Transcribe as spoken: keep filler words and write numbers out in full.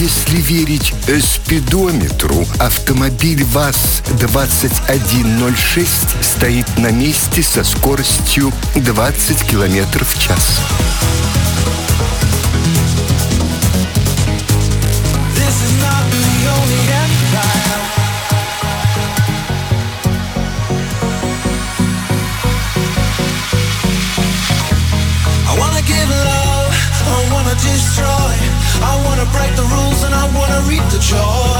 Если верить спидометру, автомобиль ВАЗ двадцать один ноль шесть стоит на месте со скоростью двадцать километров в час. Destroy. I wanna break the rules and I wanna reap the joy.